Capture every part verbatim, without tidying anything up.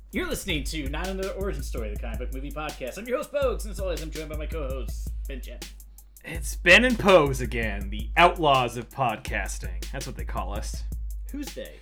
You're listening to Not Another Origin Story, the comic book movie podcast. I'm your host, Pogues, and as always, I'm joined by my co-hosts, Ben Chen. It's Ben and Pose again, the outlaws of podcasting. That's what they call us. Who's they?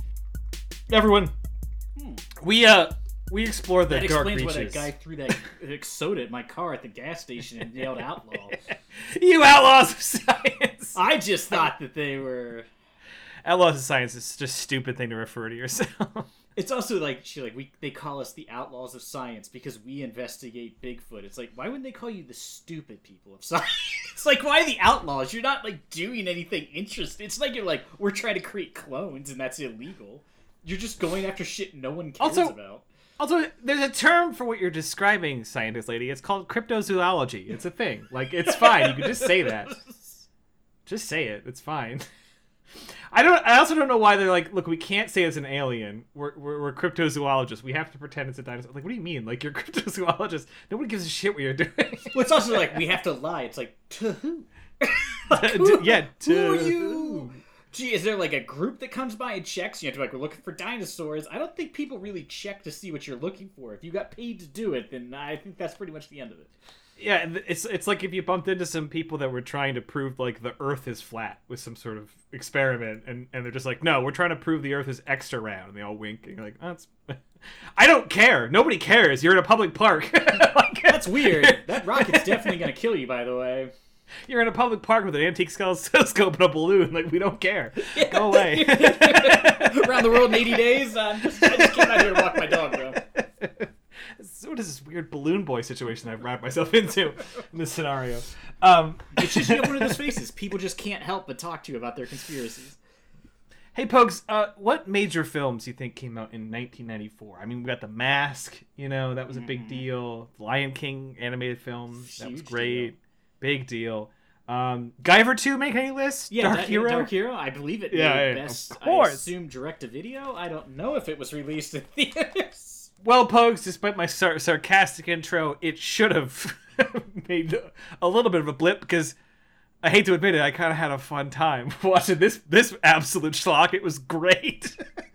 Everyone. Hmm. We, uh, we explore the that dark explains reaches. why that guy threw that soda at my car at the gas station and yelled outlaw. You outlaws of science! I just thought that they were... Outlaws of science is just a stupid thing to refer to yourself. It's also like, she like we they call us the outlaws of science because we investigate Bigfoot. It's like, why wouldn't they call you the stupid people of science? It's like, why the outlaws? You're not like doing anything interesting. It's like you're like, we're trying to create clones and that's illegal. You're just going after shit no one cares also, about. Also, there's a term for what you're describing, scientist lady. It's called cryptozoology. It's a thing. Like, it's fine. You can just say that. Just say it. It's fine. I don't. I also don't know why they're like, look, we can't say it's an alien. We're, we're we're cryptozoologists. We have to pretend it's a dinosaur. Like, what do you mean? Like, you're cryptozoologists. Nobody gives a shit what you're doing. Well, it's also like we have to lie. It's like, to who? Like, who yeah, to who are you? Gee, is there like a group that comes by and checks? You have to be like, we're looking for dinosaurs. I don't think people really check to see what you're looking for. If you got paid to do it, then I think that's pretty much the end of it. Yeah, it's it's like if you bumped into some people that were trying to prove like the Earth is flat with some sort of experiment, and, and they're just like, no, we're trying to prove the Earth is extra round, and they all wink, and you're like, oh, that's... I don't care. Nobody cares. You're in a public park. Like, that's weird. That rocket's definitely gonna kill you, by the way. You're in a public park with an antique telescope and a balloon. Like, we don't care. Yeah. Go away. Around the world in eighty days. Um, just, I just came out here to walk my dog, bro. What is this weird balloon boy situation I've wrapped myself into in this scenario? Um, it's just, you have one of those faces. People just can't help but talk to you about their conspiracies. Hey, Pogues, uh, what major films do you think came out in nineteen ninety-four? I mean, we got The Mask, you know, that was a big mm-hmm. deal. The Lion King animated film, Huge that was great. Deal. Big deal. Um, Guyver two make any list? Yeah, Dark da- Hero? Dark Hero, I believe it yeah, made yeah, best, of course. I assume, direct-to-video. I don't know if it was released in theaters. Well, Pogues, despite my sar- sarcastic intro, it should have made a little bit of a blip because I hate to admit it, I kind of had a fun time watching this this absolute schlock. It was great.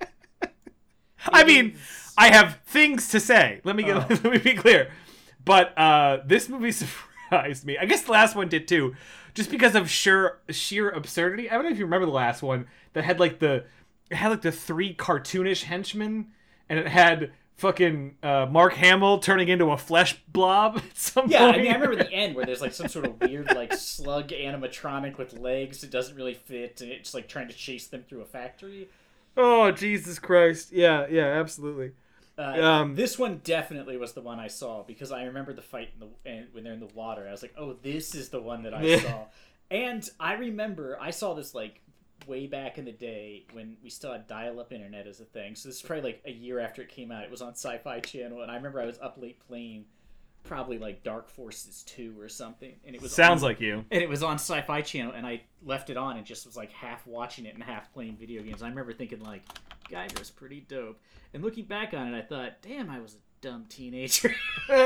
I mean, I have things to say. Let me get, oh. let me be clear. But uh, this movie surprised me. I guess the last one did too, just because of sheer sheer absurdity. I don't know if you remember the last one that had like the it had like the three cartoonish henchmen, and it had fucking uh, Mark Hamill turning into a flesh blob at some yeah, point. I mean, I remember the end where there's like some sort of weird like slug animatronic with legs. It doesn't really fit, and it's like trying to chase them through a factory. Oh, Jesus Christ. Yeah, yeah, absolutely. Uh, um, this one definitely was the one I saw because I remember the fight in the and when they're in the water. I was like, oh, this is the one that I yeah. saw. And I remember I saw this like way back in the day when we still had dial-up internet as a thing. So this is probably like a year after it came out. It was on Sci-Fi Channel, and I remember I was up late playing probably like Dark Forces two or something. And it was Sounds on, like you. And it was on Sci-Fi Channel, and I left it on and just was like half watching it and half playing video games. I remember thinking like, Guyver's pretty dope. And looking back on it, I thought, damn, I was a dumb teenager.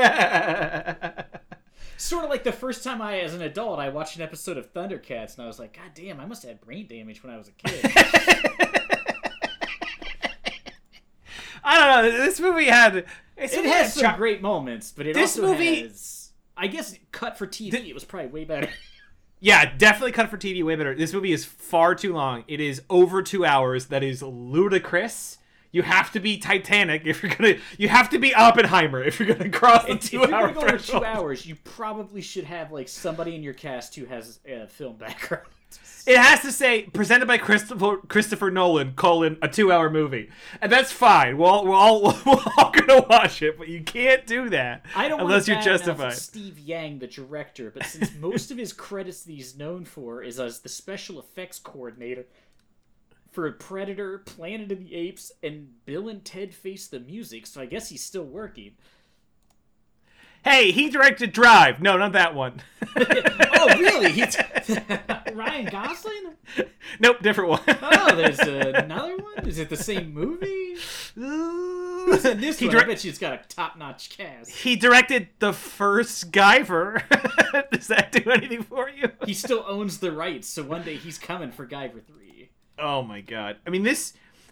Sort of like the first time I, as an adult, I watched an episode of Thundercats, and I was like, God damn, I must have had brain damage when I was a kid. I don't know. This movie had... It has some char- great moments, but it this also movie, has... I guess cut for T V, th- it was probably way better. Yeah, definitely cut for T V way better. This movie is far too long. It is over two hours. That is ludicrous. You have to be Titanic if you're gonna. You have to be Oppenheimer if you're gonna cross the two hour threshold. If you're gonna go over two hours, you probably should have like somebody in your cast who has a film background. It has to say presented by Christopher Christopher Nolan: colon a two-hour movie, and that's fine. We're all we're all, we're all gonna watch it, but you can't do that I don't unless want you're justified. Steve Yang, the director, but since most of his credits that he's known for is as the special effects coordinator for Predator, Planet of the Apes, and Bill and Ted Face the Music, so I guess he's still working. Hey, he directed Drive. No, not that one. Oh, really? He's Ryan Gosling? Nope, different one. Oh, there's another one? Is it the same movie? Who's in this he one? Direct- I bet you it's got a top-notch cast. He directed the first Guyver. Does that do anything for you? He still owns the rights, so one day he's coming for Guyver three. Oh my god. I mean, this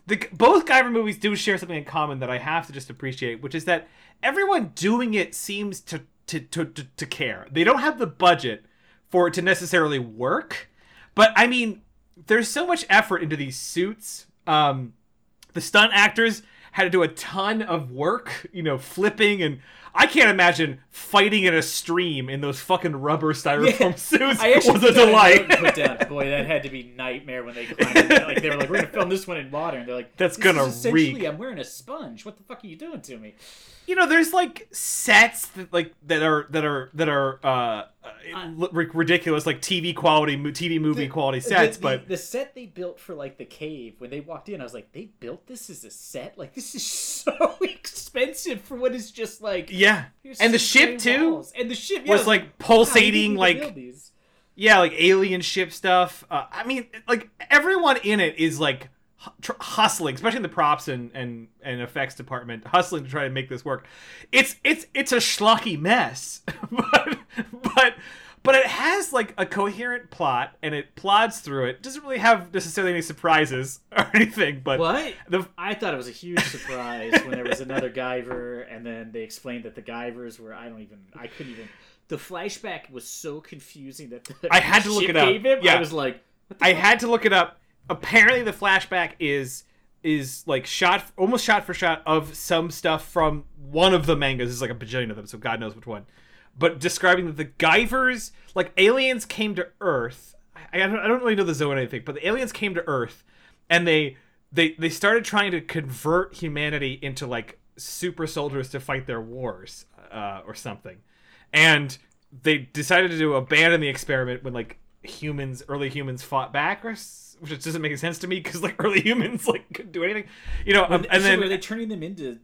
the both Guyver movies do share something in common that I have to just appreciate, which is that everyone doing it seems to to to to, to care. They don't have the budget for it to necessarily work, but I mean, there's so much effort into these suits. Um, the stunt actors had to do a ton of work, you know, flipping, and I can't imagine fighting in a stream in those fucking rubber styrofoam yeah, suits I was a delight. Put down, boy, that had to be nightmare when they climbed. Like they were like, we're gonna film this one in water, and they're like, that's this gonna is essentially, reek. I'm wearing a sponge. What the fuck are you doing to me? You know, there's like sets that like that are that are that are uh, uh ridiculous, like T V quality, T V movie the, quality sets. The, but the, the set they built for like the cave when they walked in, I was like, they built this as a set. Like this is so expensive for what is just like yeah, and the ship too, walls. and the ship yeah, was, was like, like pulsating, like these? yeah, like alien ship stuff. Uh, I mean, like everyone in it is like. Hustling, especially in the props and, and, and effects department, hustling to try to make this work. It's it's it's a schlocky mess, but but but it has like a coherent plot and it plods through it. It doesn't really have necessarily any surprises or anything. But what the... I thought it was a huge surprise when there was another Guyver, and then they explained that the Guyvers were I don't even I couldn't even. The flashback was so confusing that the I had to look it up. Gave him, yeah, I was like, what the I fuck? had to look it up. Apparently the flashback is is like shot almost shot for shot of some stuff from one of the mangas. There's like a bajillion of them, so God knows which one. But describing that the Guyvers, like aliens came to Earth. I, I don't I don't really know the Zoanite thing, but the aliens came to Earth and they they they started trying to convert humanity into like super soldiers to fight their wars uh, or something. And they decided to abandon the experiment when like humans early humans fought back or which doesn't make any sense to me because like early humans like couldn't do anything, you know. Um, they, and so then were they turning them into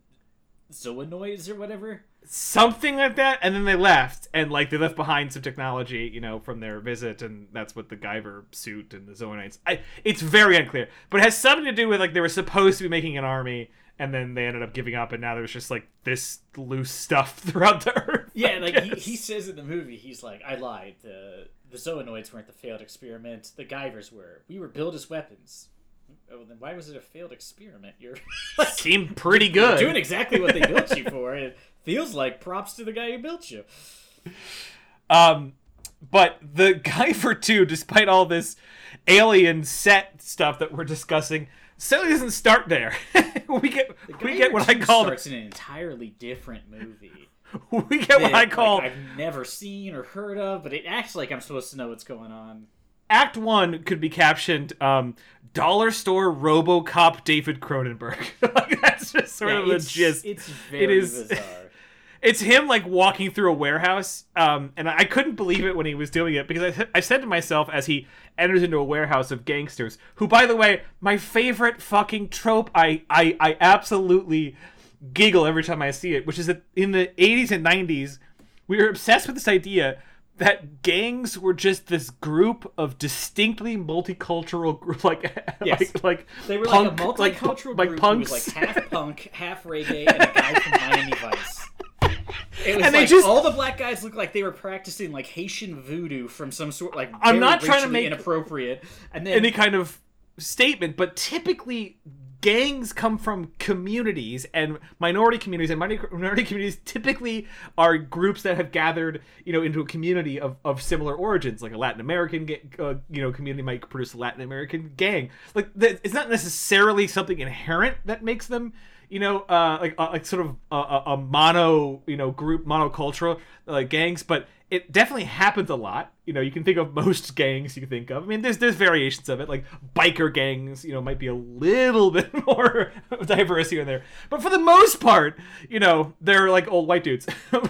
zoonoids or whatever, something like that? And then they left, and like they left behind some technology, you know, from their visit, and that's what the Guyver suit and the zoonoids. I it's very unclear, but it has something to do with like they were supposed to be making an army, and then they ended up giving up, and now there's just like this loose stuff throughout the Earth. Yeah, like he, he says in the movie, he's like, I lied. The the zoonoids weren't the failed experiment. The Guyvers were. We were billed as weapons. Oh, then why was it a failed experiment? You're like, seemed pretty good. You're doing exactly what they built you for. It feels like props to the guy who built you. Um, but the Guyver two, despite all this alien set stuff that we're discussing, certainly doesn't start there. we get we get what I call starts in an entirely different movie. We get what I call like, I've never seen or heard of, but it acts like I'm supposed to know what's going on. Act one could be captioned um, "Dollar Store RoboCop David Cronenberg." Like that's just sort yeah, of the gist. It's very it is, bizarre. It's him like walking through a warehouse, um, and I couldn't believe it when he was doing it because I, I said to myself as he enters into a warehouse of gangsters, who, by the way, my favorite fucking trope. I I, I absolutely giggle every time I see it, which is that in the eighties and nineties, we were obsessed with this idea that gangs were just this group of distinctly multicultural group, like yes. like, like they were punk, like a multicultural like, group like who was like half punk, half reggae, and a guy from Miami Vice. It was and like they just, all the black guys looked like they were practicing like Haitian voodoo from some sort like I'm not trying to make inappropriate and then any kind of statement, but typically gangs come from communities, and minority communities and minority communities typically are groups that have gathered, you know, into a community of, of similar origins. Like a Latin American, uh, you know, community might produce a Latin American gang. Like it's not necessarily something inherent that makes them, you know, uh, like uh, like sort of a, a mono, you know, group monocultural like gangs, but it definitely happens a lot. You know, you can think of most gangs you can think of. I mean, there's there's variations of it, like biker gangs, you know, might be a little bit more diverse here and there. But for the most part, you know, they're like old white dudes. but,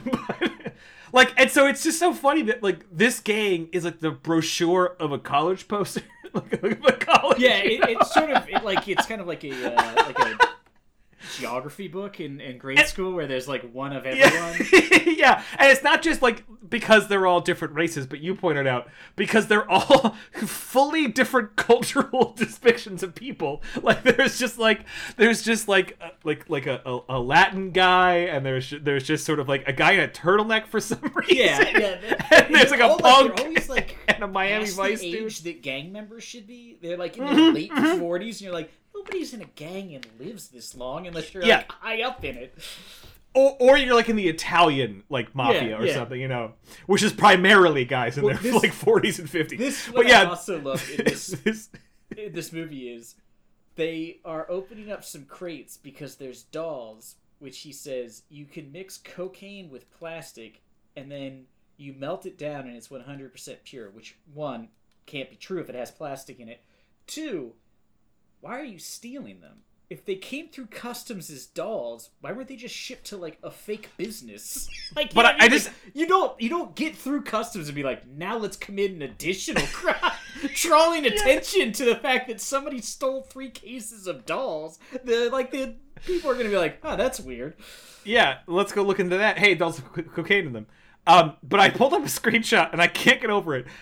like, and so it's just so funny that like this gang is like the brochure of a college poster. like, like a college, yeah, it, it's sort of it, like it's kind of like a uh, like a geography book in, in grade and, school where there's like one of everyone. Yeah. yeah, and it's not just like because they're all different races, but you pointed out because they're all fully different cultural depictions of people. Like there's just like there's just like uh, like like a, a, a Latin guy, and there's there's just sort of like a guy in a turtleneck for some reason. Yeah, yeah. And there's like a punk like, always like and a Miami Vice the dude. age that gang members should be. They're like in mm-hmm, their late mm-hmm. forties, and you're like, nobody's in a gang and lives this long unless you're Yeah. like high up in it. Or, or you're like in the Italian like mafia Yeah, or yeah. something, you know, which is primarily guys in Well, their this- like forties and fifties. This But what yeah, I also love in this this- in this movie is they are opening up some crates because there's dolls, which he says you can mix cocaine with plastic and then you melt it down and it's one hundred percent pure, which one can't be true if it has plastic in it. Two, why are you stealing them? If they came through customs as dolls, why weren't they just shipped to like a fake business? Like, you But know I- what mean? I just- Like, you don't you don't get through customs and be like, now let's commit an additional crime, drawing attention to the fact that somebody stole three cases of dolls. The like the people are gonna be like, oh, that's weird. yeah, let's go look into that. Hey, dolls have co- cocaine in them. Um, but I pulled up a screenshot and I can't get over it.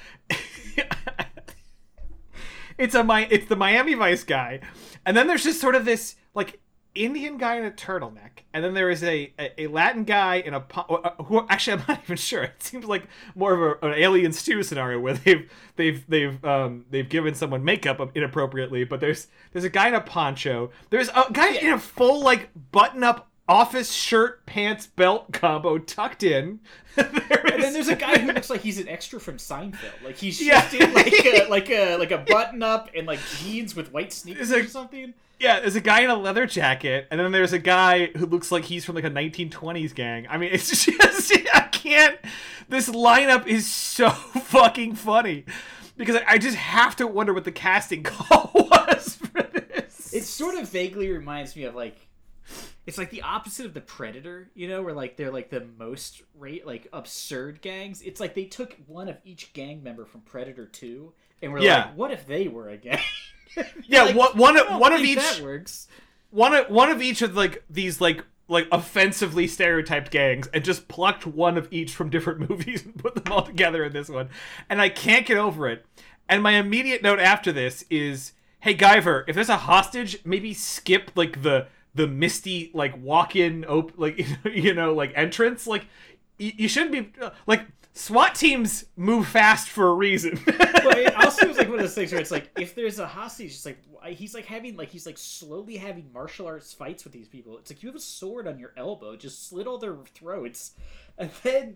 It's a my it's the Miami Vice guy, and then there's just sort of this like Indian guy in a turtleneck, and then there is a, a, a Latin guy in a po- uh, who actually I'm not even sure. It seems like more of a, an Alien Stew scenario where they've they've they've um they've given someone makeup inappropriately. But there's there's a guy in a poncho. There's a guy in a full like button up office shirt pants belt combo tucked in. There And then is- there's a guy who looks like he's an extra from Seinfeld. Like he's Yeah. just in like a like a like a button up and like jeans with white sneakers There's a- or something. Yeah, there's a guy in a leather jacket, and then there's a guy who looks like he's from like a nineteen twenties gang. I mean, it's just, I can't, this lineup is so fucking funny. Because I just have to wonder what the casting call was for this. It sort of vaguely reminds me of like, it's like the opposite of the Predator, you know, where like they're like the most rate like absurd gangs. It's like they took one of each gang member from Predator two, and we're Yeah. like, what if they were a gang? Yeah, Like, one, one, I of- don't one of think each, that works. one of, one of each of like these like, like offensively stereotyped gangs, and just plucked one of each from different movies and put them all together in this one. And I can't get over it. And my immediate note after this is, hey Guyver, if there's a hostage, maybe skip like the the misty like walk-in op- like you know like entrance. Like y- you shouldn't be uh, like SWAT teams move fast for a reason. But it also was like one of those things where it's like, if there's a hostage, it's like why- he's like having like he's like slowly having martial arts fights with these people. It's like you have a sword on your elbow, just slit all their throats, and then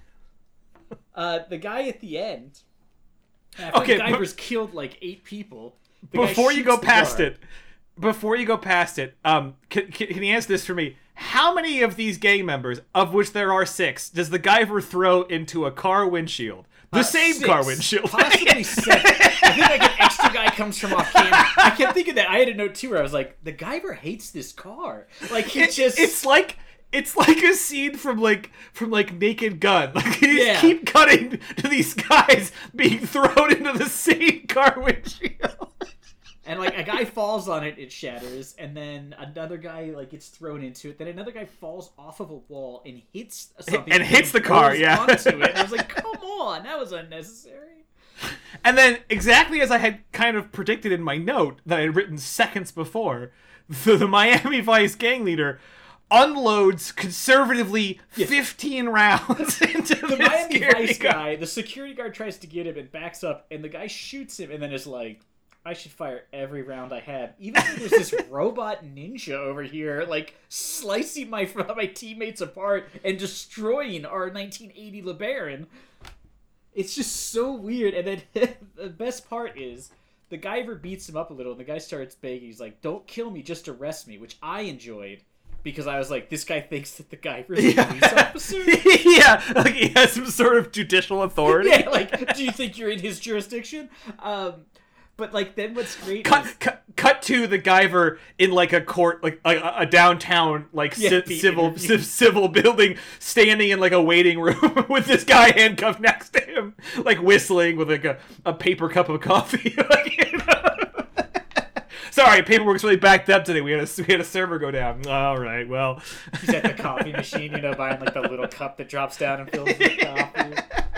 uh, the guy at the end. After Okay, the but- Guyver's killed like eight people. the guy Before you shoots go the past guard. it, before you go past it, um, can, can, can you answer this for me? How many of these gang members, of which there are six, does the Guyver throw into a car windshield? The Uh, same six, car windshield. possibly seven. I think like an extra guy comes from off camera. I kept thinking that. I had a note too where I was like, the Guyver hates this car. Like he It- just it's like it's like a scene from like from like Naked Gun. Like you just Yeah. keep cutting to these guys being thrown into the same car windshield. And like a guy falls on it, it shatters, and then another guy like gets thrown into it. Then another guy falls off of a wall and hits something And hits the car, rolls yeah. onto it. And I was like, come on, that was unnecessary. And then, exactly as I had kind of predicted in my note that I had written seconds before, the, the Miami Vice gang leader unloads conservatively fifteen rounds into The this Miami security Vice guard. guy, the security guard tries to get him and backs up, and the guy shoots him, and then is like, I should fire every round I have. Even though there's this robot ninja over here, like, slicing my my teammates apart and destroying our nineteen eighty LeBaron. It's just so weird. And then the best part is, the Guyver beats him up a little, and the guy starts begging. He's like, don't kill me, just arrest me, which I enjoyed. Because I was like, this guy thinks that the Guyver's a police officer? Yeah, like he has some sort of judicial authority. Yeah, like, do you think you're in his jurisdiction? Um, but like, then what's great Cut, is, cut, cut to the Guyver in like a court, like a, a downtown, like Yeah, ci- the civil interview. ci- civil building, standing in like a waiting room with this guy handcuffed next to him, like whistling with like a, a paper cup of coffee. Like, you know? Sorry, paperwork's really backed up today. We had a we had a server go down. All right, well, he's at the coffee machine, you know, buying like the little cup that drops down and fills with coffee.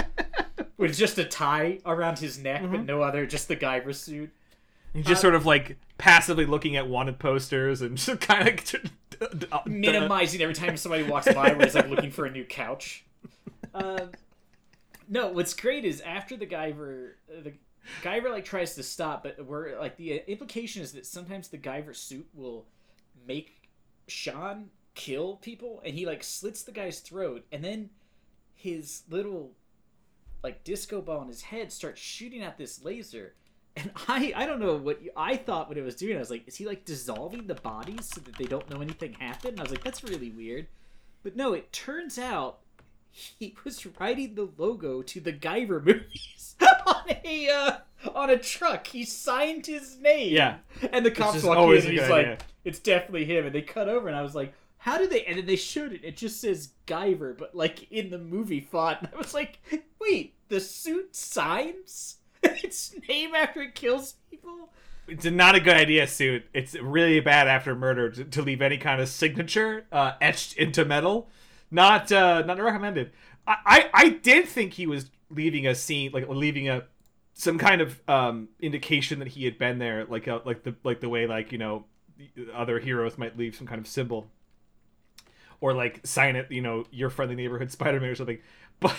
With just a tie around his neck, Mm-hmm. but no other, just the Guyver suit. he's just Uh, sort of like passively looking at wanted posters and just kind of Minimizing every time somebody walks by where he's like looking for a new couch. Um, no, what's great is after the Guyver, the Guyver like tries to stop, but we're like the implication is that sometimes the Guyver suit will make Sean kill people, and he like slits the guy's throat, and then his little like disco ball in his head starts shooting out this laser. And I I don't know what you, I thought what it was doing. I was like, is he like dissolving the bodies so that they don't know anything happened? And I was like, that's really weird. But no, it turns out he was writing the logo to the Guyver movies on a uh, on a truck. He signed his name. Yeah. And the cops walk in and he's like, idea. It's definitely him. And they cut over and I was like, how do they? And then they showed it. It just says Guyver, but like in the movie font. And I was like, wait, the suit signs its name after it kills people? It's not a good idea, suit. It's really bad after murder to, to leave any kind of signature uh, etched into metal. Not uh, not recommended. I, I, I did think he was leaving a scene, like leaving a some kind of um, indication that he had been there, like a, like the like the way like you know other heroes might leave some kind of symbol, or like sign it, you know, your friendly neighborhood Spider-Man or something. But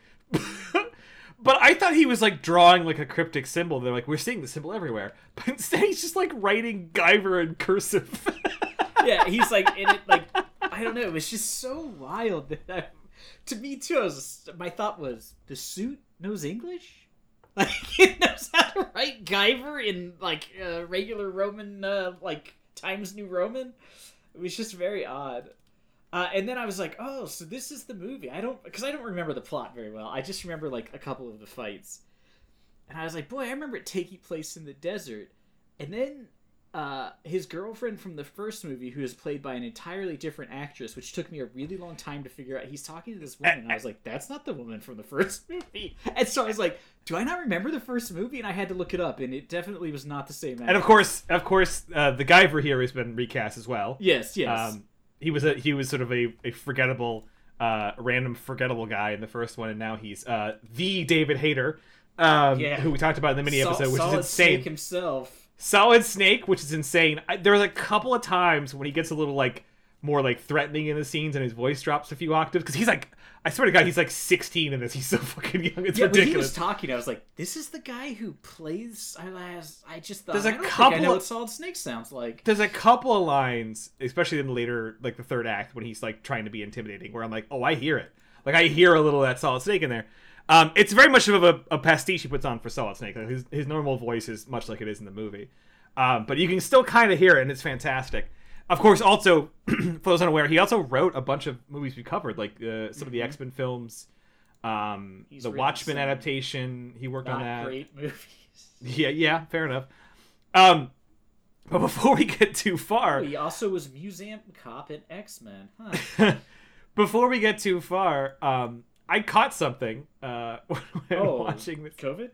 but I thought he was like drawing like a cryptic symbol. They're like, we're seeing the symbol everywhere, but instead he's just like writing Guyver in cursive. Yeah, he's like in it like. I don't know. It was just so wild that I, to me too. I was my thought was the suit knows English, like it knows how to write Guyver in like uh, regular Roman, uh, like Times New Roman. It was just very odd. Uh, and then I was like, oh, so this is the movie. I don't because I don't remember the plot very well. I just remember like a couple of the fights, and I was like, boy, I remember it taking place in the desert, and then. Uh, his girlfriend from the first movie, who is played by an entirely different actress, which took me a really long time to figure out. He's talking to this woman, and I was like, that's not the woman from the first movie. And so I was like, do I not remember the first movie? And I had to look it up, and it definitely was not the same actress. And of course, of course, uh, the Guyver here has been recast as well. Yes, yes. Um, he was a he was sort of a, a forgettable, uh, random forgettable guy in the first one, and now he's uh, the David Hayter, um, yeah. who we talked about in the mini Sol- episode, which Solid is insane. Snake himself. Solid Snake, which is insane. I, there was a couple of times when he gets a little like more like threatening in the scenes, and his voice drops a few octaves because he's like, I swear to God, he's like sixteen in this. He's so fucking young. It's yeah, ridiculous. When he was talking, I was like, this is the guy who plays. I, I just thought. There's a I don't couple. Think I know of, what Solid Snake sounds like. There's a couple of lines, especially in the later, like the third act, when he's like trying to be intimidating, where I'm like, oh, I hear it. Like I hear a little of that Solid Snake in there. Um, it's very much of a, a pastiche he puts on for Solid Snake. Like his his normal voice is much like it is in the movie. Um, but you can still kind of hear it, and it's fantastic. Of course, also, for those unaware, he also wrote a bunch of movies we covered, like uh, some mm-hmm. of the X-Men films, um, the Watchmen adaptation. He worked on that. Great movies. Yeah, yeah, fair enough. Um, but before we get too far... Oh, he also was Museum Cop in X-Men. Huh. Before we get too far, um, I caught something uh, when oh, watching this. COVID?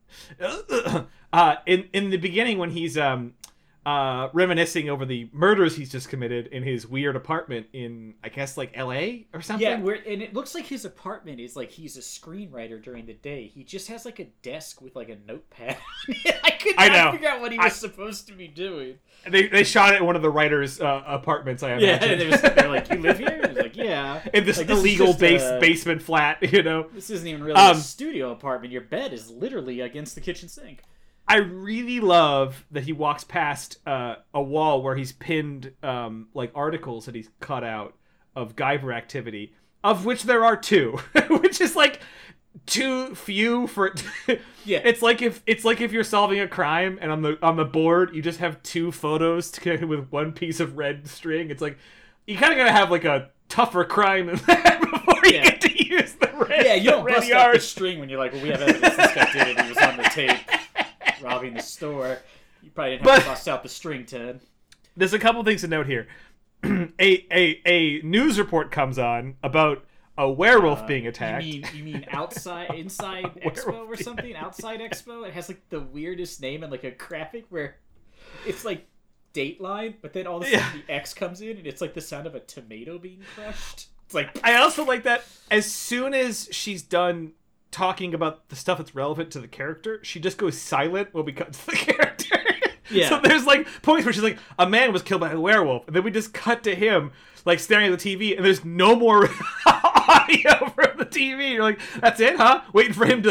uh, in in the beginning, when he's um, uh, reminiscing over the murders he's just committed in his weird apartment in, I guess, like L A or something. Yeah, where, and it looks like his apartment is like he's a screenwriter during the day. He just has like a desk with like a notepad. I could not I know. figure out what he was I, supposed to be doing. They they shot it in one of the writer's uh, apartments, I imagine. Yeah, they was, they're like, you live here? He's like, yeah. In this like, illegal this base a, basement flat, you know? This isn't even really um, a studio apartment. Your bed is literally against the kitchen sink. I really love that he walks past uh, a wall where he's pinned um, like articles that he's cut out of Guyver activity, of which there are two, which is like too few for. Yeah, it's like if it's like if you're solving a crime and on the on the board you just have two photos connected with one piece of red string. It's like you kind of gotta have like a tougher crime than that before you yeah. get to use the red. Yeah, you don't red bust yard. up the string when you're like, well, we have evidence this guy did it. He was on the tape. Robbing the store. You probably didn't have but, to bust out the string, Ted. There's a couple things to note here. a, a a news report comes on about a werewolf uh, being attacked. You mean you mean outside inside Expo or something? Outside Expo? It has like the weirdest name and like a graphic where it's like Dateline, but then all of a sudden yeah. the X comes in and it's like the sound of a tomato being crushed. It's like I also like that as soon as she's done talking about the stuff that's relevant to the character, she just goes silent when we cut to the character. Yeah. So there's like points where she's like, a man was killed by a werewolf, and then we just cut to him like staring at the T V, and there's no more audio from the T V. You're like, that's it, huh? Waiting for him to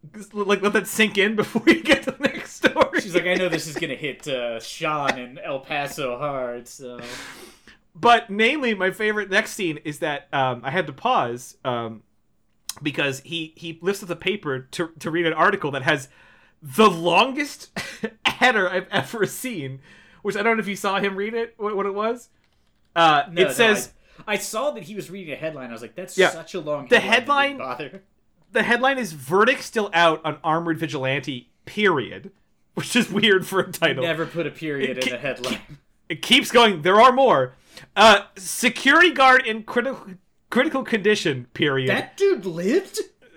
like let that sink in before you get to the next story. She's like, I know this is gonna hit uh, Sean and El Paso hard, so. But mainly, my favorite next scene is that um, I had to pause um, because he he lifts up the paper to to read an article that has the longest header I've ever seen. Which I don't know if you saw him read it. What, what it was? Uh, no, it no, says. I, I saw that he was reading a headline. I was like, that's Yeah. such a long. The headline. headline- Bother. The headline is "Verdict Still Out on Armored Vigilante." Period, which is weird for a title. Never put a period It in ke- a headline. It keeps going. There are more. Uh, security guard in critical critical condition. Period. That dude lived?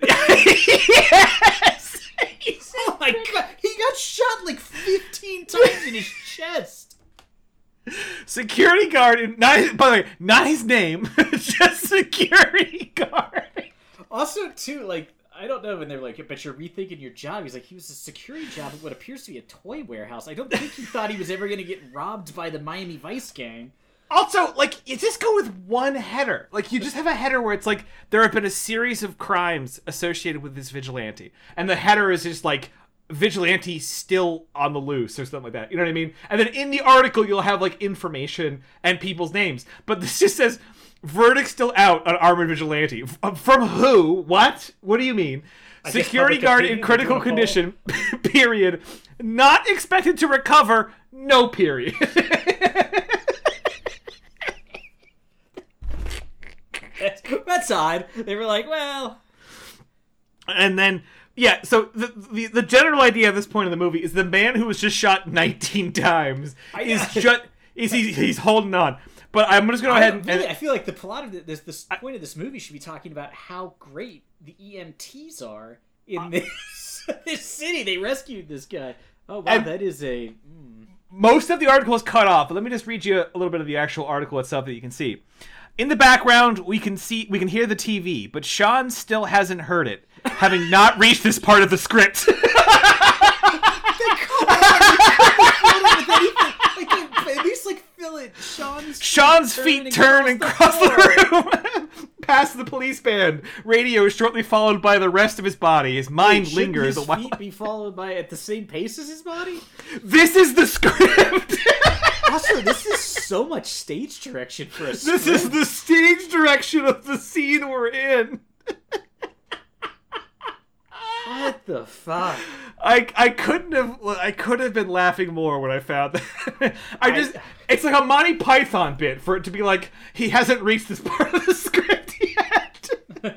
Yes. He's- Oh my god, he got shot like fifteen times in his chest. Security guard. In, not his, by the way, not his name. Just security guard. Also, too, like, I don't know when they're like, but you're rethinking your job. He's like, he was a security job at what appears to be a toy warehouse. I don't think he thought he was ever going to get robbed by the Miami Vice gang. Also, like, you just go with one header. Like, you just have a header where it's like, there have been a series of crimes associated with this vigilante. And the header is just like, vigilante still on the loose or something like that. You know what I mean? And then in the article, you'll have, like, information and people's names. But this just says, verdict still out on armored vigilante. F- From who? What? What do you mean? I guess Security public guard opinion, in critical they're doing a condition, period. Not expected to recover, no period. That's, that's odd. They were like, well... And then, yeah, so the, the the general idea at this point in the movie is the man who was just shot nineteen times I- is just is he, he's holding on. But I'm just going to go I, ahead and... really, and I feel like the plot of this, this point of this movie should be talking about how great the E M Ts are in this, this city. They rescued this guy. Oh, wow, And- that is a... Mm. most of the article is cut off, but let me just read you a little bit of the actual article itself that you can see. In the background, we can see we can hear the T V, but Sean still hasn't heard it, having not reached this part of the script. At least, like, fill it. Sean's, Sean's feet turn and cross the room, past the police band. Radio is shortly followed by the rest of his body. His mind Shouldn't lingers his a while. feet be followed by at the same pace as his body? This is the script. Also, this is so much stage direction for a This script. is the stage direction of the scene we're in. What the fuck? I I couldn't have I could have been laughing more when I found that. I just I- it's like a Monty Python bit for it to be like he hasn't reached this part of the script yet.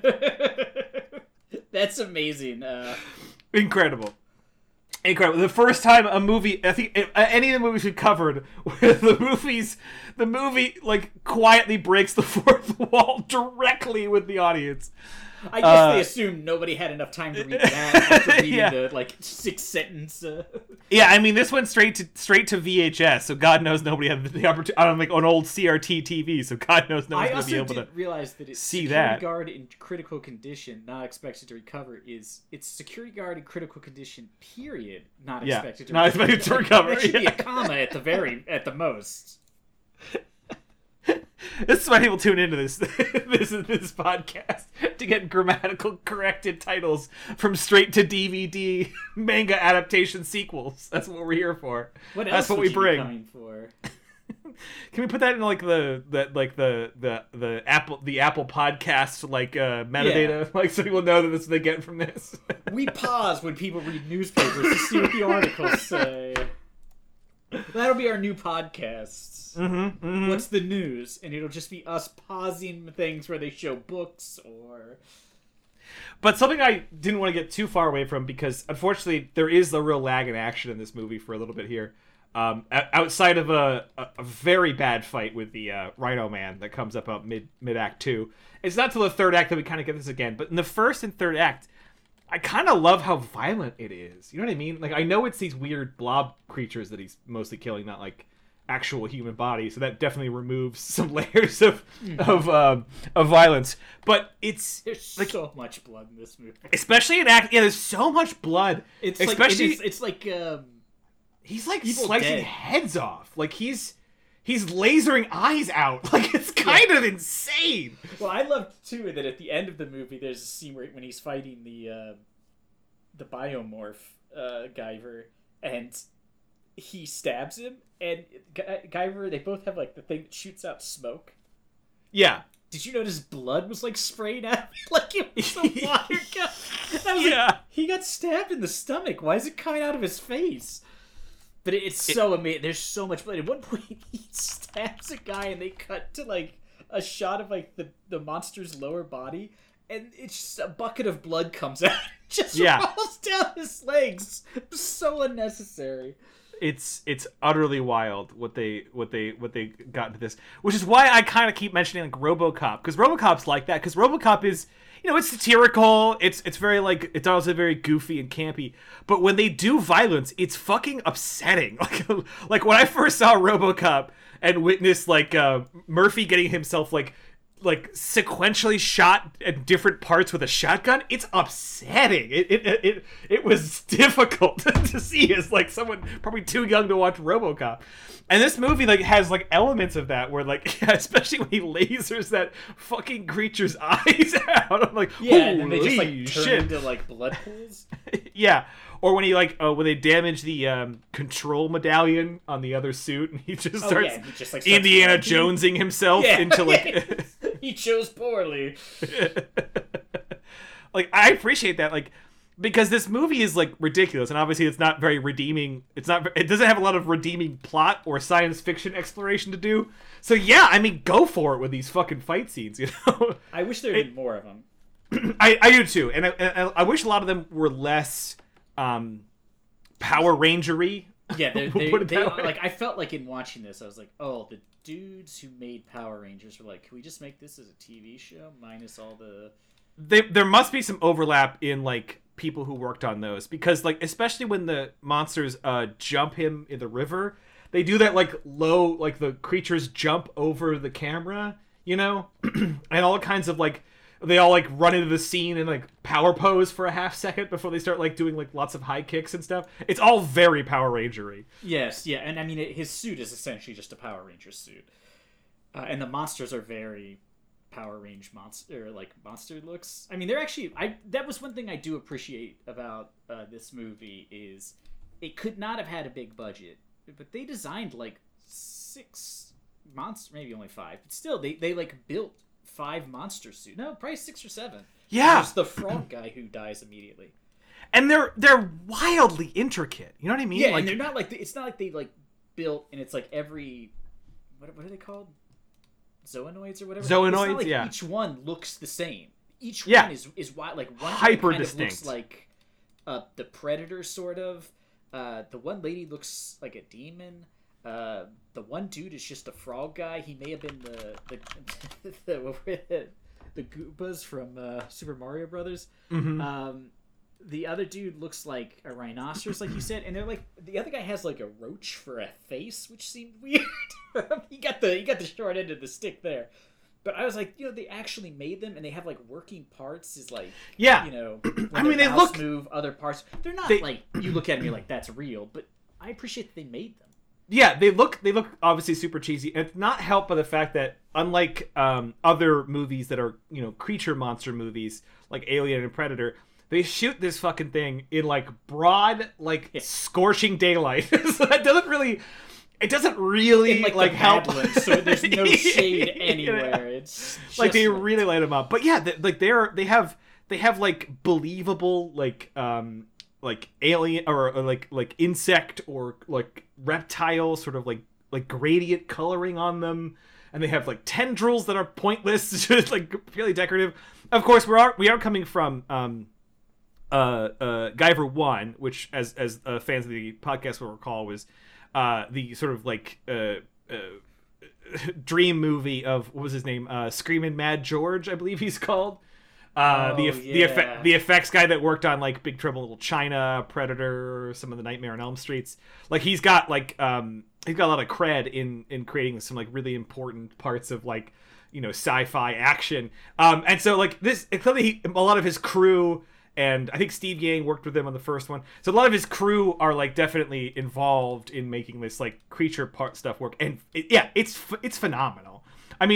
That's amazing. Uh, Incredible. Incredible. The first time a movie, I think, uh, any of the movies we covered, where the movies, the movie, like, quietly breaks the fourth wall directly with the audience. I guess Uh, they assumed nobody had enough time to read that after reading Yeah. the, like, six sentence. Uh... Yeah, I mean, this went straight to straight to V H S, so God knows nobody had the opportunity, on, like, an old C R T T V, so God knows no I one's going to be also able didn't to... realize that it's see security that. guard in critical condition, not expected to recover, is it's security guard in critical condition, period, not Yeah, expected to not recover. expected to recover, That should be yeah. a comma at the very, at the most. This is why people tune into this this this podcast, to get grammatical corrected titles from straight to D V D manga adaptation sequels. That's what we're here for. What else That's what would we you be bring. coming for? Can we put that in like the the like the the the Apple the Apple podcast like uh metadata, like so people know that this is what they get from this? We pause when people read newspapers to see what the articles say. That'll be our new podcast. Mm-hmm, mm-hmm. What's the news? And it'll just be us pausing things where they show books or... But something I didn't want to get too far away from, because unfortunately there is a real lag in action in this movie for a little bit here. Um, o- outside of a, a, a very bad fight with the uh, Rhino Man that comes up about mid mid act two, it's not till the third act that we kind of get this again. But in the first and third act, I kind of love how violent it is. You know what I mean? Like, I know it's these weird blob creatures that he's mostly killing, not like actual human bodies. So that definitely removes some layers of of um, of violence. But it's There's like, so much blood in this movie. especially in act. Yeah, there's so much blood. It's especially like, it is, it's like, um... he's like Evil slicing Dead. heads off. Like he's he's lasering eyes out. Like it's kind of insane. Well, I loved, too, that at the end of the movie, there's a scene where when he's fighting the, uh... the biomorph uh, Guyver, and he stabs him, and Gu- Guyver, they both have like the thing that shoots out smoke. Yeah. Did you notice blood was like sprayed at me like it was a water gun? I was Yeah. like, he got stabbed in the stomach. Why is it coming out of his face? But it, it's so amazing. There's so much blood. At one point, he stabs a guy, and they cut to like a shot of like the, the monster's lower body, and it's just a bucket of blood comes out, just Yeah. rolls down his legs. So unnecessary. It's it's utterly wild what they what they what they got into this, which is why I kind of keep mentioning like RoboCop, because RoboCop's like that, because RoboCop is, you know, it's satirical, it's it's very like, it's also very goofy and campy, but when they do violence, it's fucking upsetting. Like like when I first saw RoboCop and witnessed like uh, Murphy getting himself like like sequentially shot at different parts with a shotgun, it's upsetting. It it it, it was difficult to see as like someone probably too young to watch RoboCop. And this movie like has like elements of that where like, yeah, especially when he lasers that fucking creature's eyes out. I'm like, Yeah, and then they just like holy turn shit. into like blood pools. Yeah. Or when he like uh, when they damage the um, control medallion on the other suit, and he just Oh, starts yeah, he just, like, starts Indiana cranking. Jonesing himself Yeah. into like. He chose poorly. Like, I appreciate that, like, because this movie is like ridiculous, and obviously it's not very redeeming. It's not. It doesn't have a lot of redeeming plot or science fiction exploration to do. So yeah, I mean, go for it with these fucking fight scenes. You know, I wish there had been more of them. I I do too, and I, and I wish a lot of them were less um, Power Rangery. Yeah, they, We'll they, put it they that way. like I felt like in watching this, I was like, oh, the dudes who made Power Rangers were like, can we just make this as a T V show minus all the? They, there must be some overlap in like people who worked on those, because like especially when the monsters uh jump him in the river, they do that like low, like the creatures jump over the camera, you know, and all kinds of like, they all like run into the scene and like power pose for a half second before they start like doing like lots of high kicks and stuff. It's all very Power Rangery. Yes, yeah, and I mean it, his suit is essentially just a Power Ranger suit, uh, and the monsters are very Power Range monster or like monster looks. I mean, they're actually I that was one thing I do appreciate about uh, this movie is it could not have had a big budget, but they designed like six monsters, maybe only five, but still they they like built five monster suits. No, probably six or seven. Yeah. There's the frog guy who dies immediately. And they're they're wildly intricate. You know what I mean? Yeah, like, and they're not like it's not like they like built and it's like every what what are they called? Zoonoids or whatever. Zoonoids, It's not like yeah. Each one looks the same. Each Yeah. one is is why like one Hyper kind distinct. of looks like uh, the Predator sort of. Uh, the one lady looks like a demon. Uh, the one dude is just a frog guy. He may have been the the the, what were the, the Goombas from uh, Super Mario Brothers. mhm. Um, the other dude looks like a rhinoceros, like you said, and they're like the other guy has like a roach for a face, which seemed weird. he got the he got the short end of the stick there, but I was like, you know, they actually made them, and they have like working parts. Is like, Yeah. you know, when I mean, their they mouths look- move other parts. They're not They- like you look at them, you're like that's real, but I appreciate that they made them. Yeah, they look they look obviously super cheesy. And it's not helped by the fact that unlike um, other movies that are, you know, creature monster movies like Alien and Predator, they shoot this fucking thing in like broad, like Yeah. scorching daylight. So that doesn't really, it doesn't really In like, like the help. Badlands, so there's no shade You know? anywhere. It's Like just they really light them up. But yeah, they, like they're they have they have like believable like um like alien or, or like like insect or like reptile sort of like like gradient coloring on them, and they have like tendrils that are pointless, just like really decorative. Of course, we are we are coming from um uh uh Guyver one, which as as uh, fans of the podcast will recall was uh the sort of like uh, uh dream movie of what was his name uh Screamin' Mad George, I believe he's called. Uh, the Oh, the yeah. effect, the effects guy that worked on like Big Trouble in Little China, Predator, some of the Nightmare on Elm Streets. Like he's got like um he's got a lot of cred in in creating some like really important parts of like, you know, sci-fi action. Um and so like this clearly he, a lot of his crew, and I think Steve Yang worked with him on the first one. So a lot of his crew are like definitely involved in making this like creature part stuff work. And it, yeah, it's it's phenomenal. I mean,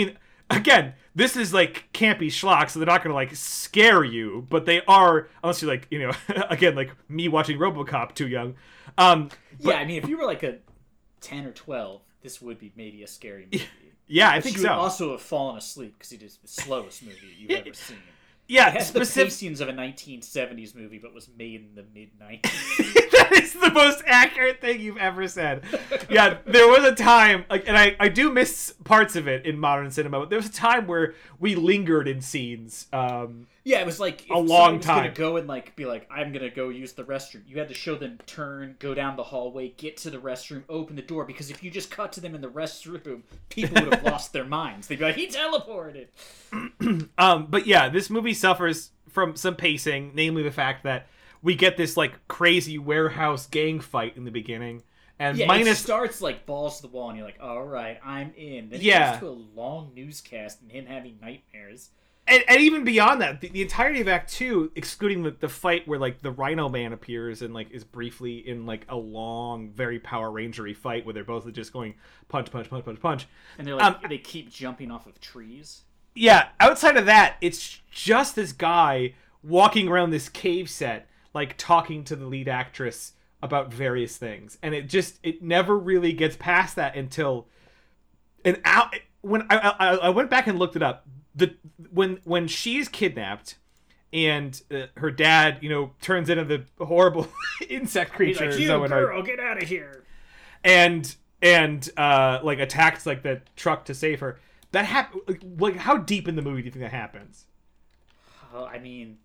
again, this is like campy schlock, so they're not gonna like scare you, but they are, unless you're like, you know, again, like me watching RoboCop too young. Um, but, yeah, I mean, if you were like a ten or twelve, this would be maybe a scary movie. Yeah, I but think you so. would also have fallen asleep because it is the slowest movie you've ever seen. Yeah, it has specific- the pacings of a nineteen seventies movie, but was made in the mid nineties. That is the most accurate thing you've ever said. Yeah, there was a time, like, and I, I do miss parts of it in modern cinema, but there was a time where we lingered in scenes. Um, yeah, it was like if a long was time. Gonna go and like be like, I'm gonna go use the restroom. You had to show them turn, go down the hallway, get to the restroom, open the door. Because if you just cut to them in the restroom, people would have lost their minds. They'd be like, he teleported. um, but yeah, this movie suffers from some pacing, namely the fact that we get this like crazy warehouse gang fight in the beginning, and yeah, minus it starts like balls to the wall, and you're like, all right, I'm in. Then it yeah. goes to a long newscast and him having nightmares. And, and even beyond that, the, the entirety of Act Two, excluding the, the fight where like the Rhino Man appears and like is briefly in like a long, very Power Rangery fight where they're both just going punch, punch, punch, punch, punch, and they're like um, they keep jumping off of trees. Yeah, outside of that, it's just this guy walking around this cave set, like talking to the lead actress about various things, and it just it never really gets past that until an out when I, I I went back and looked it up. The when when she's kidnapped and uh, her dad, you know, turns into the horrible insect creature, He's like, you Zoanoid, girl, get out of here, and and uh, like attacks like the truck to save her. That happen like how deep in the movie do you think that happens? Oh, I mean,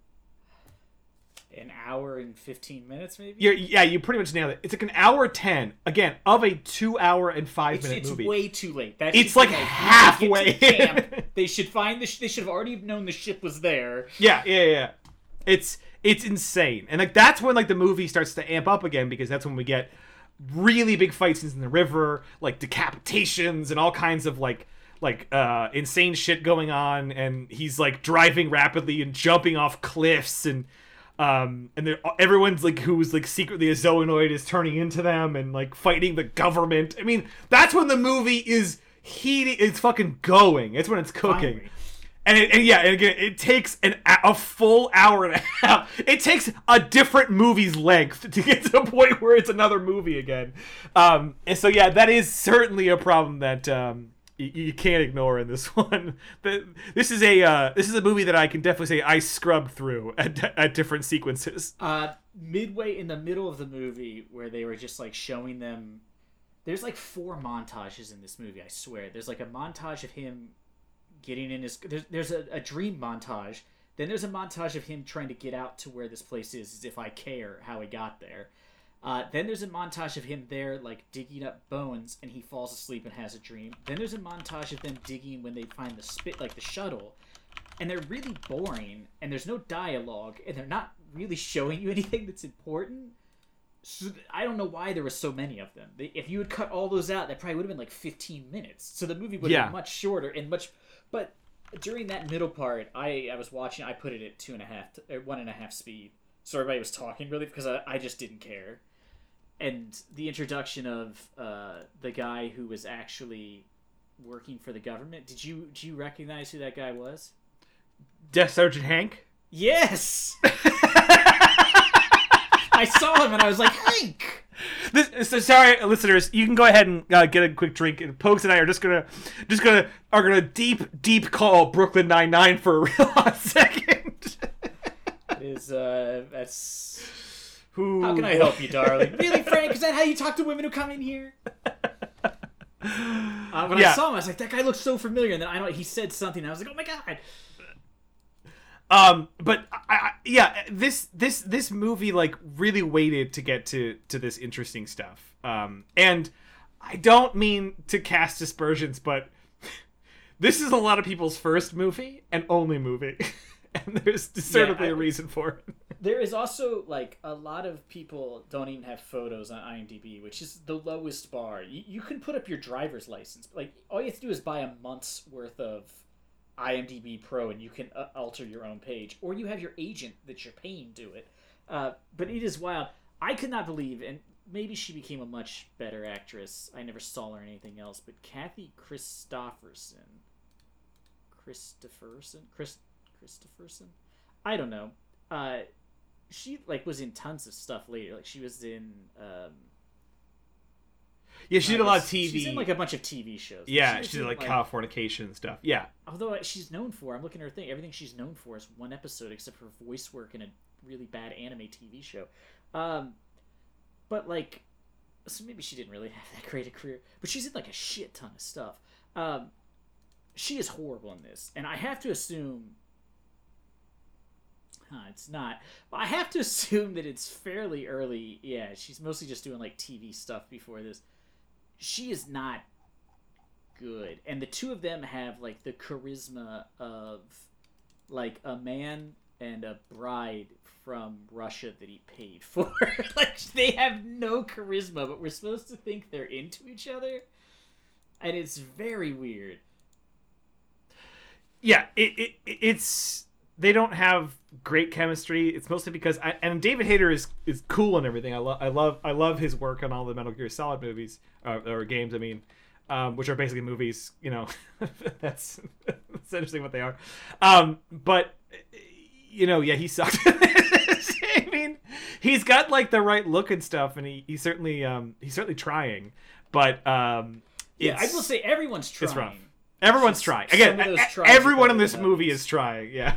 an hour and fifteen minutes, maybe. You're, yeah, you pretty much nailed it. It's like an hour ten again of a two hour and five it's, minute it's movie. It's way too late. That it's should like be, halfway. Get to the camp. They should find the. Sh- they should have already known the ship was there. Yeah, yeah, yeah. It's it's insane, and like that's when like the movie starts to amp up again because that's when we get really big fight scenes in the river, like decapitations and all kinds of like. like uh insane shit going on, and he's like driving rapidly and jumping off cliffs, and um and everyone's like who's like secretly a Zoanoid is turning into them and like fighting the government. I mean, that's when the movie is heating, it's fucking going. It's when it's cooking. Finally. And, it, and yeah, and again, it takes an a full hour and a half. It takes a different movie's length to get to the point where it's another movie again. Um and so yeah, that is certainly a problem that um you can't ignore in this one. This is a uh, this is a movie that I can definitely say I scrubbed through at, at different sequences. Uh, midway in the middle of the movie, where they were just like showing them, there's like four montages in this movie. I swear, there's like a montage of him getting in his. There's there's a, a dream montage. Then there's a montage of him trying to get out to where this place is, as if I care how he got there. Uh, then there's a montage of him there, like, digging up bones, and he falls asleep and has a dream. Then there's a montage of them digging when they find the spit, like the shuttle. And they're really boring, and there's no dialogue, and they're not really showing you anything that's important. So I don't know why there were so many of them. They, if you had cut all those out, that probably would have been like fifteen minutes. So the movie would have yeah. been much shorter and much... But during that middle part, I, I was watching, I put it at two and a half, or one and a half speed. So everybody was talking really, because I, I just didn't care. And the introduction of uh, the guy who was actually working for the government. Did you do you recognize who that guy was? Death Sergeant Hank? Yes! I saw him and I was like, Hank! This, so sorry, listeners. You can go ahead and uh, get a quick drink. And Pokes and I are just gonna, just gonna, are gonna deep, deep call Brooklyn Nine-Nine for a real hot second. Is uh, that's. Who... How can I help you, darling? Really, Frank? Is that how you talk to women who come in here? Uh, when yeah. I saw him, I was like, that guy looks so familiar. And then I know he said something, and I was like, oh my god. Um, but I, I, yeah, this this this movie like really waited to get to to this interesting stuff. Um, and I don't mean to cast aspersions, but this is a lot of people's first movie and only movie. And there's certainly yeah, I, a reason for it. There is also, like, a lot of people don't even have photos on IMDb, which is the lowest bar. You, you can put up your driver's license. Like, all you have to do is buy a month's worth of IMDb Pro, and you can uh, alter your own page. Or you have your agent that you're paying do it. Uh, but it is wild. I could not believe, and maybe she became a much better actress. I never saw her in anything else. But Kathy Christopherson Christopherson, Chris Christopherson. I don't know. Uh, she like was in tons of stuff later. Like she was in. Um, Yeah, she did a lot of T V. She's in like a bunch of T V shows. Yeah, she she did like, like Californication and stuff. Yeah. Although she's known for, I'm looking at her thing. Everything she's known for is one episode, except for voice work in a really bad anime T V show. Um, but like, so maybe she didn't really have that great a career. But she's in like a shit ton of stuff. Um, she is horrible in this, and I have to assume. Huh, it's not. But I have to assume that it's fairly early. Yeah, she's mostly just doing like T V stuff before this. She is not good, and the two of them have like the charisma of like a man and a bride from Russia that he paid for. Like they have no charisma, but we're supposed to think they're into each other, and it's very weird. Yeah, it, it it's they don't have great chemistry. It's mostly because I, and David Hayter is is cool and everything. I love I love I love his work on all the Metal Gear Solid movies uh, or games. I mean, um, which are basically movies. You know, that's that's interesting what they are. Um, but you know, yeah, he sucked. I mean, he's got like the right look and stuff, and he he's certainly um he's certainly trying. But um, yeah, I will say everyone's trying. It's rough. Everyone's trying. Again, everyone in this movie is trying. Yeah.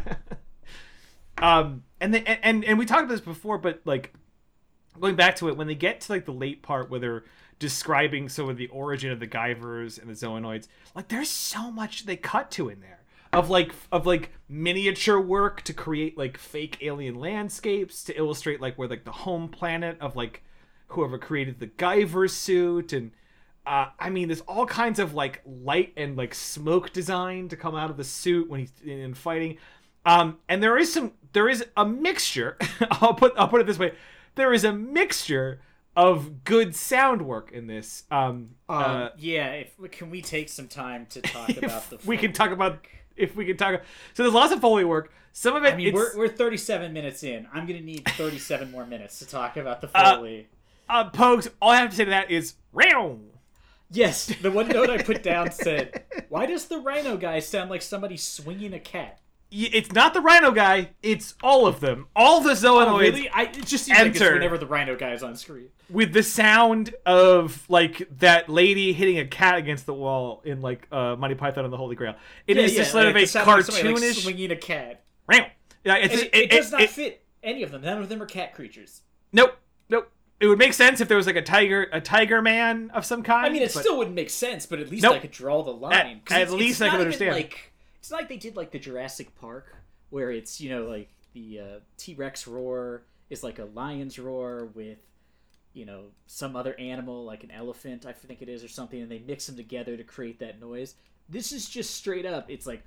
um, and, they, and and we talked about this before, but like going back to it, when they get to like the late part where they're describing some of the origin of the Guyvers and the Zoanoids, like there's so much they cut to in there of like of like miniature work to create like fake alien landscapes to illustrate like where like the home planet of like whoever created the Guyver suit. And Uh, I mean, there's all kinds of like light and like smoke design to come out of the suit when he's in fighting, um, and there is some, there is a mixture. I'll put, I'll put it this way: there is a mixture of good sound work in this. Um, um uh, yeah, if can we take some time to talk about the? We can talk about if we can talk. So there's lots of Foley work. Some of it. I mean, it's, we're we're thirty-seven minutes in. I'm gonna need thirty-seven more minutes to talk about the Foley. Uh, uh, Pogues, all I have to say to that is round. Yes, the one note I put down said, "Why does the Rhino guy sound like somebody swinging a cat?" It's not the Rhino guy. It's all of them. All the Zoanoids. Oh, really? I, it just seems like it's whenever the Rhino guy is on screen. With the sound of like that lady hitting a cat against the wall in like uh, Monty Python and the Holy Grail. It yeah, is yeah, just sort like, of a cartoonish like somebody, like, swinging a cat. Yeah, it's, it, it, it, it does not it, fit any of them. None of them are cat creatures. Nope. Nope. It would make sense if there was like a tiger, a tiger man of some kind. I mean, it but... still wouldn't make sense, but at least nope. I could draw the line. At, at least I could understand. Like, it's not like they did like the Jurassic Park, where it's, you know, like the uh, T-Rex roar is like a lion's roar with, you know, some other animal like an elephant, I think it is, or something, and they mix them together to create that noise. This is just straight up. It's like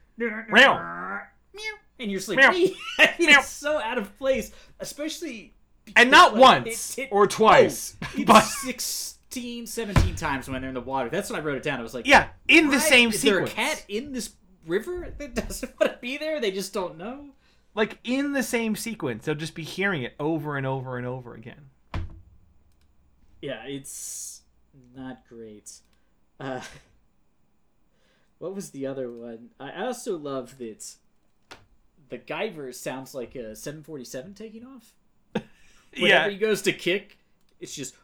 meow, and you're just like, I mean, it's so out of place, especially. Because, and not like, once it, it, or twice, oh, it's but sixteen, seventeen times when they're in the water. That's when I wrote it down. I was like, yeah, in the why? same Is sequence. There a cat in this river that doesn't want to be there? They just don't know. Like in the same sequence, they'll just be hearing it over and over and over again. Yeah, it's not great. Uh, what was the other one? I also love that the Guyver sounds like a seven forty-seven taking off. Whenever yeah. he goes to kick, it's just...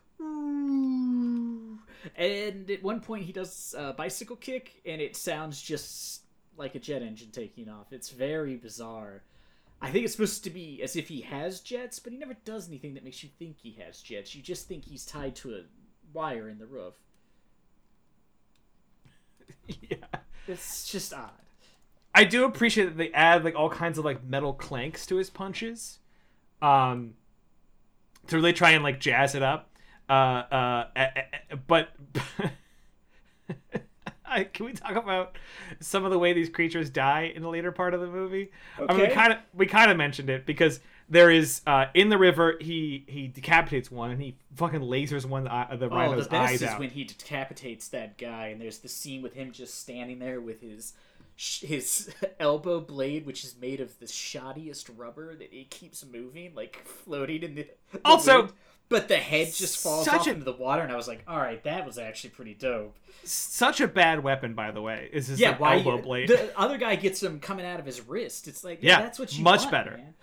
And at one point he does a bicycle kick, and it sounds just like a jet engine taking off. It's very bizarre. I think it's supposed to be as if he has jets, but he never does anything that makes you think he has jets. You just think he's tied to a wire in the roof. Yeah. It's just odd. I do appreciate that they add like all kinds of like metal clanks to his punches. Um... to really try and like jazz it up, uh, uh, but I, can we talk about some of the way these creatures die in the later part of the movie? Okay. I mean, we kind of we kind of mentioned it because there is uh, in the river he he decapitates one and he fucking lasers one eye, the oh, rhino's the best eyes is out. when he decapitates that guy, and there's the scene with him just standing there with his sh- his elbow blade, which is made of the shoddiest rubber, that it keeps moving, like floating in the, the Also, wind. But the head just falls such off a- into the water, and I was like, all right, that was actually pretty dope. Such a bad weapon, by the way, is his Yeah, like, why elbow you- blade. The other guy gets him coming out of his wrist. It's like, yeah, Yeah, that's what you much want, better. man.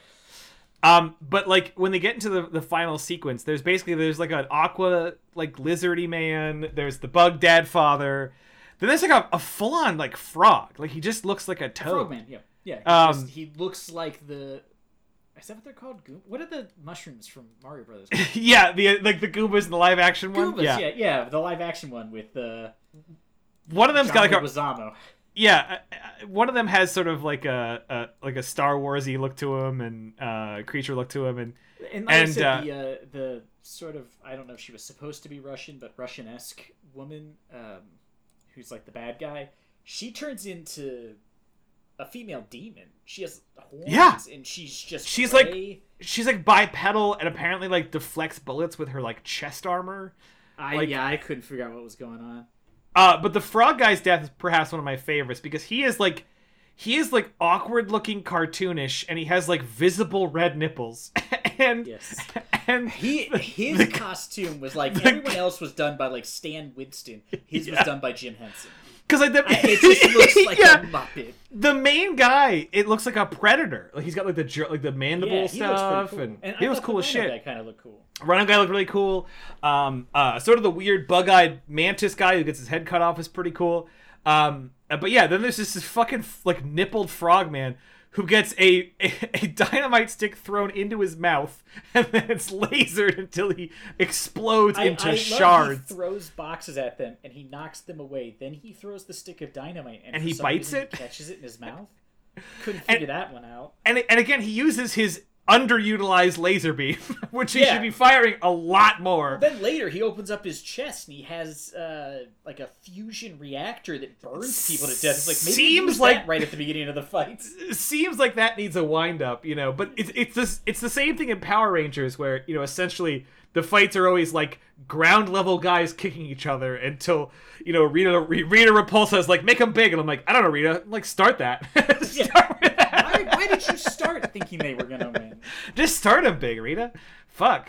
Um, but like when they get into the, the final sequence, there's basically there's like an aqua like lizardy man. There's the bug dad father. Then there's like a, a full on like frog. Like he just looks like a toad. Frogman, yeah, yeah. He, Um, just, he looks like the. Is that what they're called? Goom- What are the mushrooms from Mario Brothers? Yeah, the like the Goombas in the live action one. Goombas, yeah. yeah, yeah, the live action one with uh, One of them's got like John a Leguizamo. yeah. uh, uh, One of them has sort of like a, a like a Star Warsy look to him and uh, creature look to him and And like I And, said, uh, the uh, the sort of I don't know if she was supposed to be Russian, but Russian-esque woman, um, who's like the bad guy, she turns into a female demon. She has horns, Yeah. and she's just She's gray. she's like bipedal and apparently like deflects bullets with her like chest armor. I like- yeah, I couldn't figure out what was going on. Uh, but the frog guy's death is perhaps one of my favorites because he is like he is like awkward looking cartoonish and he has like visible red nipples and Yes. and He his the- costume was like the- everyone else was done by like Stan Winston. His Yeah. was done by Jim Henson. because like the, It just looks like yeah, a Muppet. the main guy it looks like a predator like he's got like the jer- like the mandible Yeah, he looks stuff pretty cool. and, I he was thought cool the as Rhino shit. Guy kind of looked cool. Rhino guy looked really cool. Um, uh, sort of the weird bug-eyed mantis guy who gets his head cut off is pretty cool. Um, uh, but yeah, then there's just this fucking like nippled frog man who gets a, a a dynamite stick thrown into his mouth and then it's lasered until he explodes I, into I love shards. He throws boxes at them and he knocks them away. Then he throws the stick of dynamite and, And for he some bites reason it? he catches it in his mouth. Couldn't And- figure that one out. And and again, he uses his underutilized laser beam, which he Yeah. should be firing a lot more. Then later he opens up his chest and he has uh, like a fusion reactor that burns people to death. It's like maybe Seems use like- that right at the beginning of the fight. Seems like that needs a wind up, you know. But it's it's this it's the same thing in Power Rangers, where you know essentially the fights are always like ground level guys kicking each other until you know Rita Rita Repulsa is like make them big, and I'm like I don't know Rita, like start that. Start with that. Why, why did you start thinking they were gonna win? Just start them big, Rita. Fuck.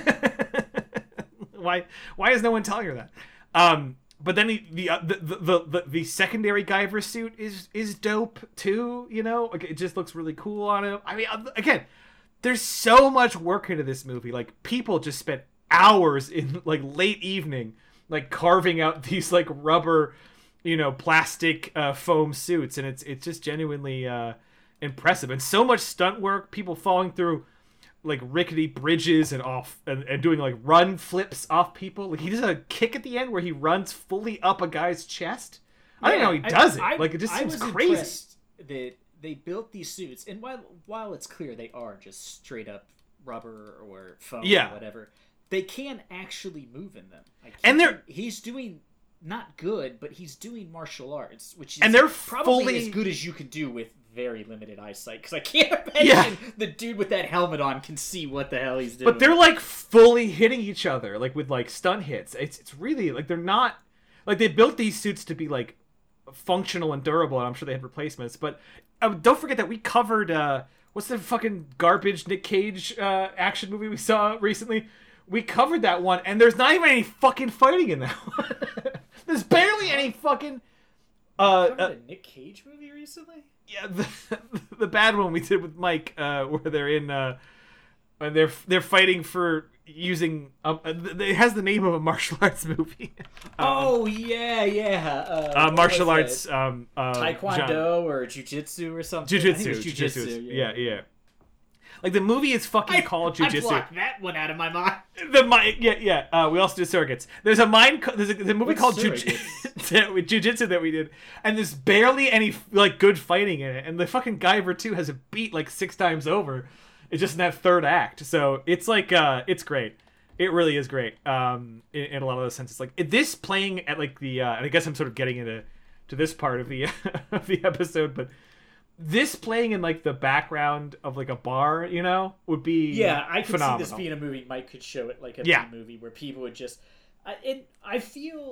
why why is no one telling her that? Um. But then he, the, uh, the, the the the secondary Guyver suit is is dope too. You know, like, it just looks really cool on him. I mean, uh, again, there's so much work into this movie. Like people just spent hours in like late evening, like carving out these like rubber, you know, plastic uh, foam suits, and it's it's just genuinely uh, impressive. And so much stunt work, people falling through like rickety bridges and off and, and doing like run flips off people. Like he does a kick at the end where he runs fully up a guy's chest. I don't know how he Yeah, does I- it. Like it just I seems was crazy. impressed that they built these suits, and while while it's clear they are just straight up rubber or foam Yeah. or whatever, they can actually move in them. Like, And he they're- can- he's doing not good, but he's doing martial arts, which is And they're probably fully- as good as you can do with very limited eyesight. Because I can't imagine Yeah. the dude with that helmet on can see what the hell he's doing. But they're like fully hitting each other, like with like stun hits. It's it's really like they're not like they built these suits to be like functional and durable, and I'm sure they had replacements. But uh, don't forget that we covered uh, what's the fucking garbage Nick Cage uh, action movie we saw recently. We covered that one, and there's not even any fucking fighting in that one. There's barely any fucking. Uh, Covered uh, a Nick Cage movie recently. yeah, the, the bad one we did with Mike, uh, where they're in, uh, and they're they're fighting for using. Um, it has the name of a martial arts movie. um, Oh yeah, yeah. Uh, uh, what martial was arts, that? um, uh, Taekwondo genre. or jujitsu or something. I think Jujitsu, it was jujitsu. jujitsu. Yeah, yeah. Like the movie is fucking called I jujitsu. blocked that one out of my mind. The mi- yeah, yeah. Uh, we also did surrogates. There's a mind. Co- there's a, there's a movie What's called Surrogates? Jujitsu with jujitsu that we did, and there's barely any like good fighting in it. And the fucking Guyver two has a beat like six times over. It's just in that third act. So it's like uh, it's great. It really is great. Um, in, in a lot of those senses, like it- this playing at like the. Uh, and I guess I'm sort of getting into to this part of the of the episode, but. This playing in like the background of like a bar, you know, would be Yeah, I could phenomenal. see this being a movie Mike could show it like a Yeah. B movie where people would just. I, it, I feel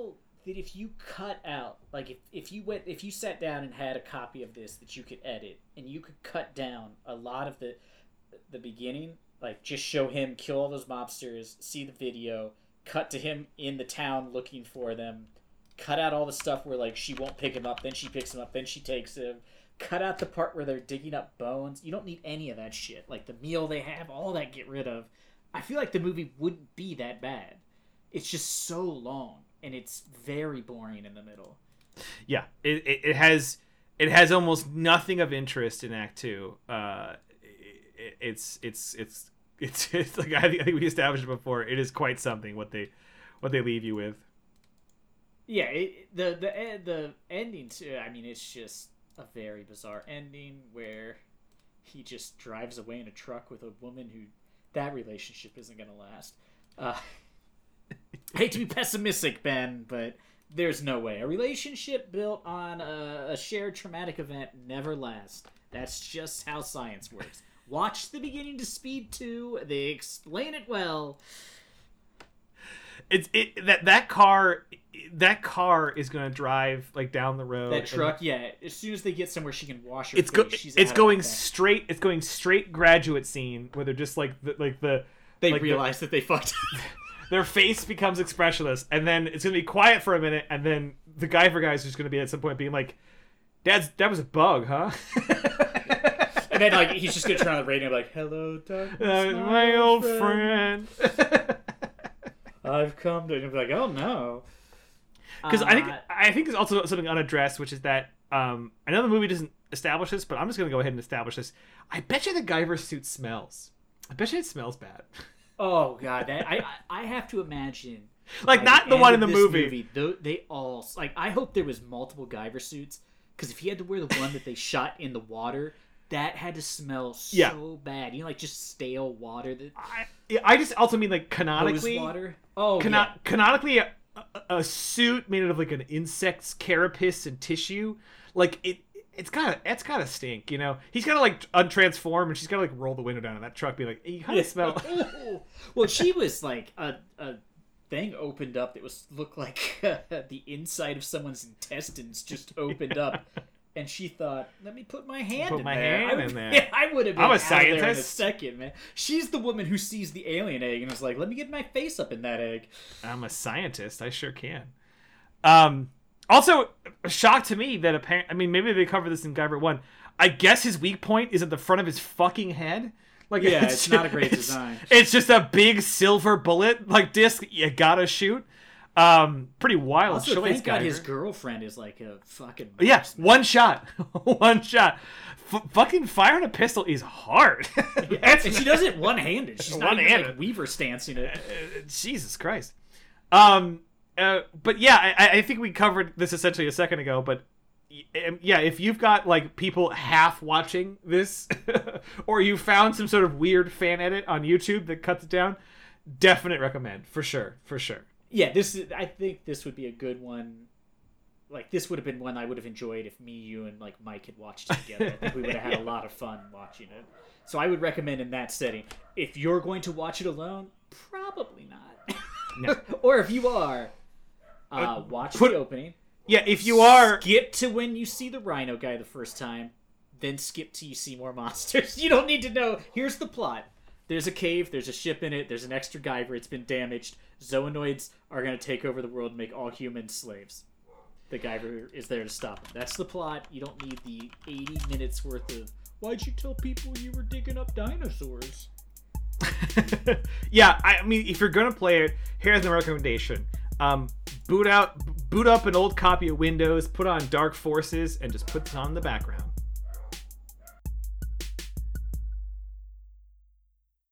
that if you cut out, like if, if you went, if you sat down and had a copy of this that you could edit, and you could cut down a lot of the the beginning, like just show him kill all those mobsters, see the video, cut to him in the town looking for them, cut out all the stuff where like she won't pick him up, then she picks him up, then she takes him, cut out the part where they're digging up bones. You don't need any of that shit. Like the meal they have, all that get rid of. I feel like the movie wouldn't be that bad. It's just so long, and it's very boring in the middle. Yeah, it, it, it has it has almost nothing of interest in Act Two. Uh, it, it's it's it's it's it's like I think, I think we established before. It is quite something what they what they leave you with. Yeah, it, the the the ending too. I mean, it's just a very bizarre ending where he just drives away in a truck with a woman who that relationship isn't gonna last. Uh, I hate to be pessimistic, Ben, but there's no way. A relationship built on a, a shared traumatic event never lasts. That's just how science works. Watch the beginning to Speed two. They explain it well. It's it that that car that car is going to drive like down the road. That truck, yeah. As soon as they get somewhere she can wash her it's face, go, she's it's out going of straight it's going straight graduate scene where they're just like the, like the They like realize the, that they fucked up. Their face becomes expressionless, and then it's gonna be quiet for a minute, and then the Guyver guy's just gonna be at some point being like, "Dad's that was a bug, huh?" And then like he's just gonna turn on the radio and be like, "Hello, darkness, uh, my, my old friend. friend." I've come to," and be like, "Oh no," because uh, I think I think there's also something unaddressed, which is that um, I know the movie doesn't establish this, but I'm just gonna go ahead and establish this. I bet you the Guyver suit smells. I bet you it smells bad. Oh god, that, I I have to imagine like not the one in the movie. movie they, they all like. I hope there was multiple Guyver suits, because if he had to wear the one that they shot in the water, that had to smell so yeah. bad. You know, like just stale water. That I I just also mean like canonically. Hose water. Oh, cano- yeah. Canonically, a, a, a suit made out of like an insect's carapace and tissue, like it. It's gotta, it's gotta stink, you know. He's gotta like untransform, and she's gotta like roll the window down in that truck, be like, "You kind of smell." Well, she was like a a thing opened up that was looked like uh, the inside of someone's intestines just opened up, and she thought, "Let me put my hand Put in my there." hand I would, in there. Yeah, I would have been I'm a out of there in a scientist. second, man. She's the woman who sees the alien egg and is like, "Let me get my face up in that egg." I'm a scientist. I sure can. Um. Also, a shock to me that apparently, I mean, maybe they cover this in Guyver one. I guess his weak point is at the front of his fucking head. Like, Yeah, it's, it's not a great it's- design. It's just a big silver bullet like disc. You gotta shoot. Um, pretty wild Also, choice, thank God Guyver. his girlfriend is like a fucking. Yeah, marksman. one shot, one shot. F- fucking firing a pistol is hard. That's And she does it one-handed. She's not even One-handed. like Weaver stancing it. Uh, Jesus Christ. Um, uh, but yeah, I, I think we covered this essentially a second ago. But y- yeah, if you've got like people half watching this, or you found some sort of weird fan edit on YouTube that cuts it down, definite recommend for sure, for sure. Yeah, this is. I think this would be a good one. Like this would have been one I would have enjoyed if me, you, and like Mike had watched it together. I think we would have had Yeah. a lot of fun watching it. So I would recommend in that setting. If you're going to watch it alone, probably not. No. Or if you are, uh, Uh, watch put- the opening. Yeah, if you are, Skip to when you see the Rhino guy the first time, then skip to you see more monsters. You don't need to know. Here's the plot. There's a cave, there's a ship in it, there's an extra Guyver, it's been damaged. Zoonoids are going to take over the world and make all humans slaves. The Guyver is there to stop them. That's the plot. You don't need the eighty minutes worth of, why'd you tell people you were digging up dinosaurs? yeah, I mean, if you're gonna play it, here's my recommendation: um, boot out, boot up an old copy of Windows, put on Dark Forces, and just put it on in the background.